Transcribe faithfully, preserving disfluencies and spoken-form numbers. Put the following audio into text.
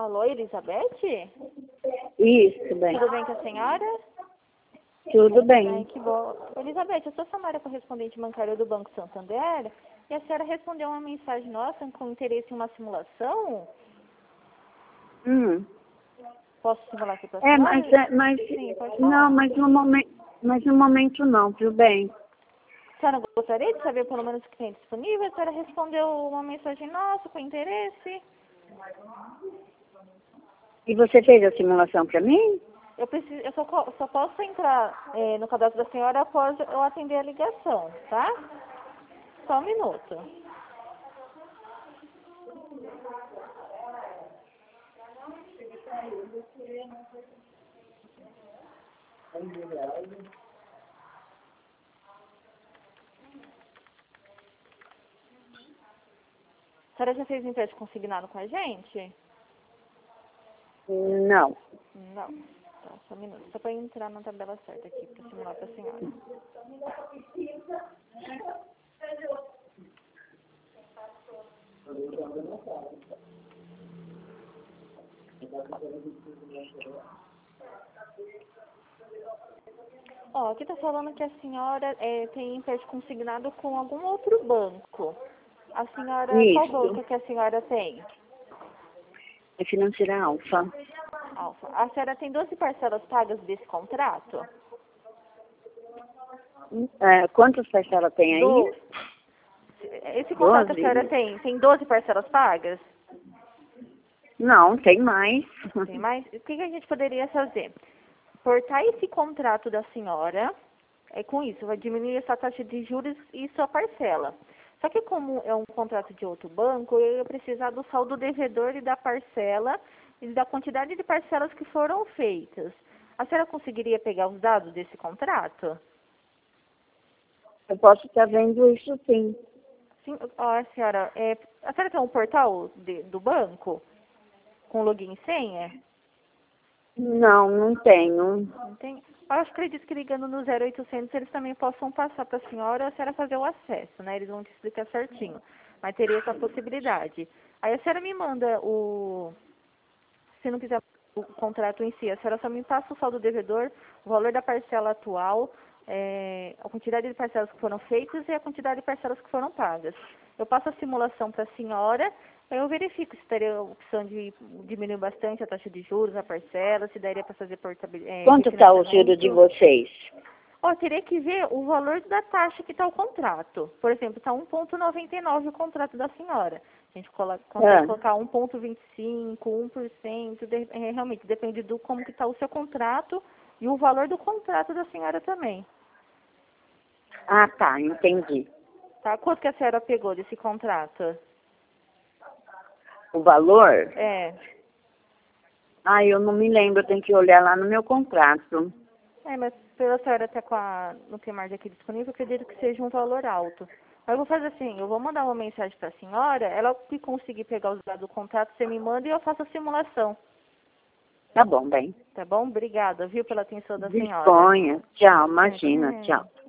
Alô, Elizabeth? Isso, bem. Tudo bem com a senhora? Tudo Ai, bem. que bom. Elizabeth, eu sou Samara, correspondente bancária do Banco Santander, e a senhora respondeu uma mensagem nossa com interesse em uma simulação? Hum. Posso simular aqui para a É, senhora? mas, é, mas Sim, pode falar. não, mas no momento, mas no momento não, tudo bem. A senhora gostaria de saber pelo menos o que tem disponível? A senhora respondeu uma mensagem nossa com interesse? E você fez a simulação para mim? Eu, preciso, eu só, co- só posso entrar eh, no cadastro da senhora após eu atender a ligação, tá? Só um minuto. A senhora já fez empréstimo consignado com a gente? Não. Não. Tá, só um minuto. Só para entrar na tabela certa aqui, para simular para a senhora. Ó, aqui tá falando que a senhora eh, tem empréstimo consignado com algum outro banco. A senhora, qual Isso. banco que a senhora tem? É financeira alfa. Alfa. A senhora tem doze parcelas pagas desse contrato? É, quantas parcelas tem aí? Do... Esse contrato que a Doze? senhora tem, tem doze parcelas pagas? Não, tem mais. Tem mais? O que, que a gente poderia fazer? Portar esse contrato da senhora, é, com isso, vai diminuir essa taxa de juros e sua parcela. Só que como é um contrato de outro banco, eu ia precisar do saldo devedor e da parcela e da quantidade de parcelas que foram feitas. A senhora conseguiria pegar os dados desse contrato? Eu posso estar vendo isso sim. Sim, ó, senhora, é, a senhora tem um portal de- do banco com login e senha? Não, não tenho. Não tem? Eu acho que acredito que ligando no zero oitocentos eles também possam passar para a senhora a senhora fazer o acesso, né? Eles vão te explicar certinho. Mas teria essa possibilidade. Aí a senhora me manda o... Se não quiser o contrato em si, a senhora só me passa o saldo devedor, o valor da parcela atual, é, a quantidade de parcelas que foram feitas e a quantidade de parcelas que foram pagas. Eu passo a simulação para a senhora, aí eu verifico se teria a opção de diminuir bastante a taxa de juros, a parcela, se daria para fazer portabilidade. Quanto está o giro de vocês? Ó, teria que ver o valor da taxa que está o contrato. Por exemplo, está um vírgula noventa e nove o contrato da senhora. A gente coloca, consegue Ah. colocar um vírgula vinte e cinco, um por cento, de, é, realmente, depende do como que está o seu contrato e o valor do contrato da senhora também. Ah, tá, entendi. Tá? Quanto que a senhora pegou desse contrato? O valor? É, Ah, eu não me lembro, eu tenho que olhar lá no meu contrato. é mas pela senhora até com a, não tem mais aqui disponível, eu acredito que seja um valor alto. Mas eu vou fazer assim, eu vou mandar uma mensagem para a senhora, ela que conseguir pegar os dados do contrato, você me manda e eu faço a simulação. Tá bom, bem. Tá bom? Obrigada, viu, pela atenção da senhora. Disponha. Tchau, imagina, É, tchau.